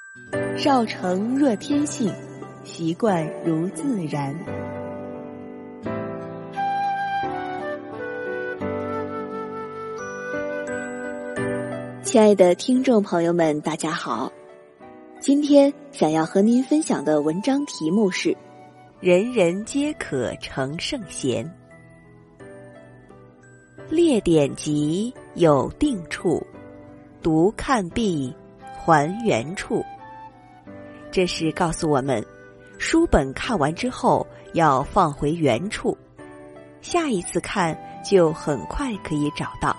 少成若天性，习惯如自然。亲爱的听众朋友们，大家好，今天想要和您分享的文章题目是人人皆可成圣贤。列典籍有定处，读看毕还原处。这是告诉我们，书本看完之后要放回原处，下一次看就很快可以找到。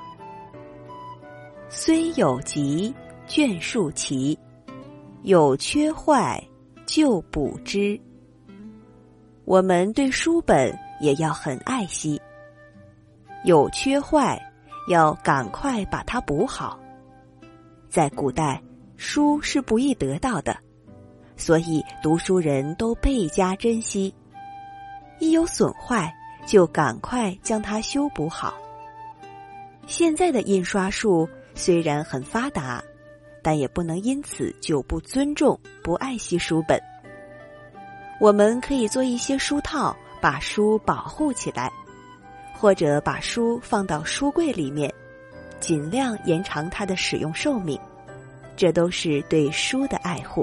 虽有疾，卷数齐，有缺坏，就补之。我们对书本也要很爱惜，有缺坏，要赶快把它补好。在古代，书是不易得到的，所以读书人都倍加珍惜。一有损坏，就赶快将它修补好。现在的印刷术虽然很发达，但也不能因此就不尊重、不爱惜书本。我们可以做一些书套，把书保护起来，或者把书放到书柜里面，尽量延长它的使用寿命，这都是对书的爱护。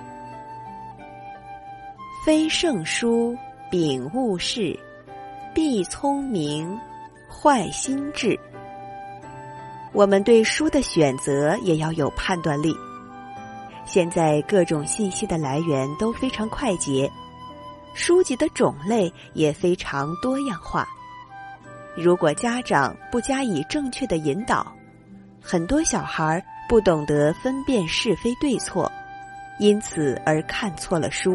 非圣书，秉勿视，必聪明，坏心智。我们对书的选择也要有判断力。现在各种信息的来源都非常快捷，书籍的种类也非常多样化。如果家长不加以正确的引导，很多小孩不懂得分辨是非对错，因此而看错了书。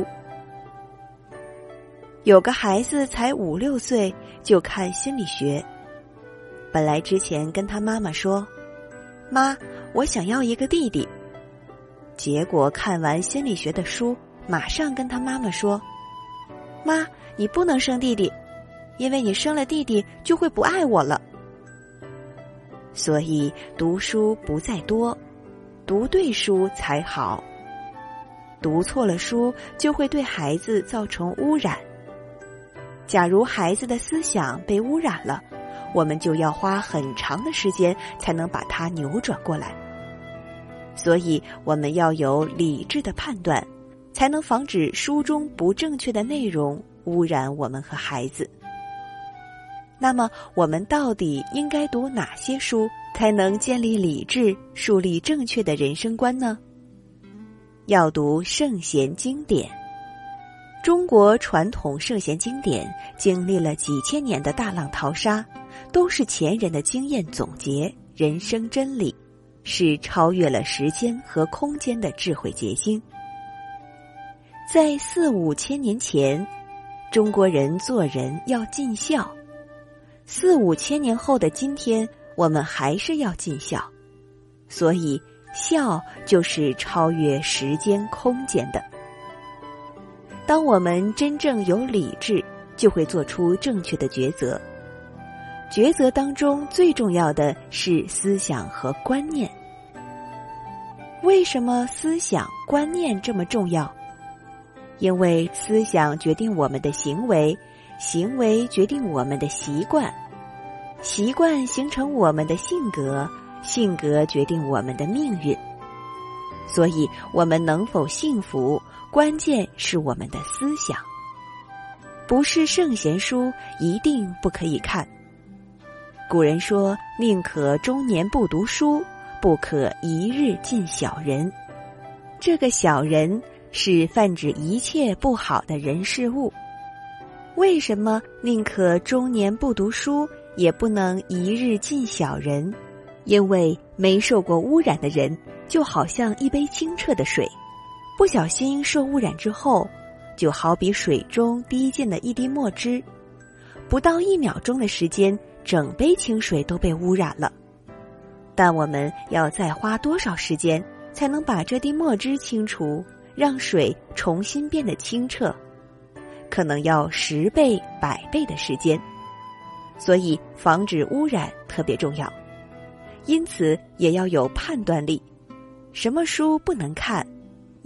有个孩子才5、6岁就看心理学，本来之前跟他妈妈说，妈，我想要一个弟弟。结果看完心理学的书，马上跟他妈妈说，妈，你不能生弟弟，因为你生了弟弟就会不爱我了。所以读书不在多，读对书才好。读错了书就会对孩子造成污染。假如孩子的思想被污染了，我们就要花很长的时间才能把它扭转过来。所以我们要有理智的判断，才能防止书中不正确的内容污染我们和孩子。那么我们到底应该读哪些书，才能建立理智，树立正确的人生观呢？要读圣贤经典。中国传统圣贤经典经历了几千年的大浪淘沙，都是前人的经验总结，人生真理，是超越了时间和空间的智慧结晶。在4、5千年前，中国人做人要尽孝。4、5千年后的今天，我们还是要尽孝。所以，孝就是超越时间空间的。当我们真正有理智，就会做出正确的抉择。抉择当中最重要的是思想和观念。为什么思想观念这么重要？因为思想决定我们的行为，行为决定我们的习惯，习惯形成我们的性格，性格决定我们的命运。所以我们能否幸福，关键是我们的思想。不是圣贤书一定不可以看。古人说，宁可终年不读书，不可一日尽小人。这个小人是泛指一切不好的人事物。为什么宁可终年不读书，也不能一日尽小人？因为没受过污染的人，就好像一杯清澈的水，不小心受污染之后，就好比水中滴进了一滴墨汁，不到1秒钟的时间，整杯清水都被污染了。但我们要再花多少时间，才能把这滴墨汁清除，让水重新变得清澈？可能要10倍、100倍的时间。所以防止污染特别重要，因此也要有判断力。什么书不能看，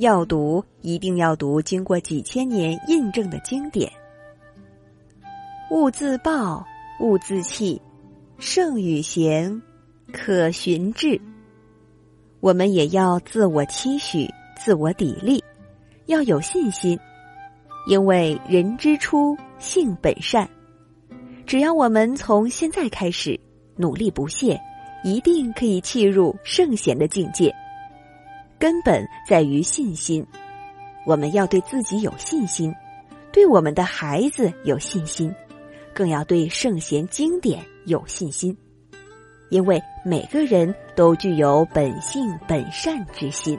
要读一定要读经过几千年印证的经典。勿自暴，勿自弃，圣与贤，可循志。我们也要自我期许，自我砥砺，要有信心，因为人之初，性本善。只要我们从现在开始努力不懈，一定可以契入圣贤的境界。根本在于信心，我们要对自己有信心，对我们的孩子有信心，更要对圣贤经典有信心，因为每个人都具有本性本善之心。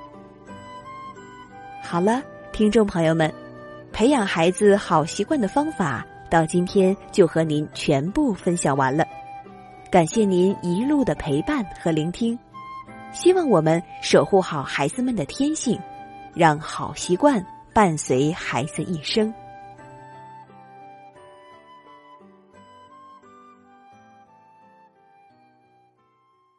好了，听众朋友们，培养孩子好习惯的方法到今天就和您全部分享完了，感谢您一路的陪伴和聆听。希望我们守护好孩子们的天性，让好习惯伴随孩子一生。